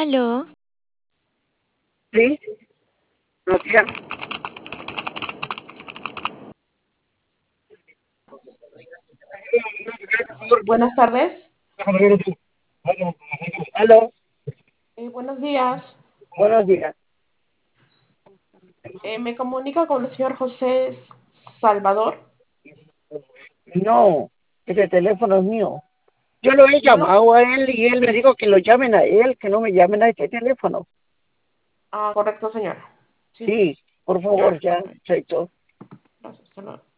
Aló, Sí, buenos días. Buenas tardes. Aló, Buenos días. buenos días. Me comunica con el señor José Salvador. No, ese teléfono es mío. Yo lo he No lo. llamado a él y él me dijo que lo llamen a él, que no me llamen a este teléfono. Ah, correcto, señor. Sí, Sí, por ya. favor, ya, acepto. Gracias. Hasta luego.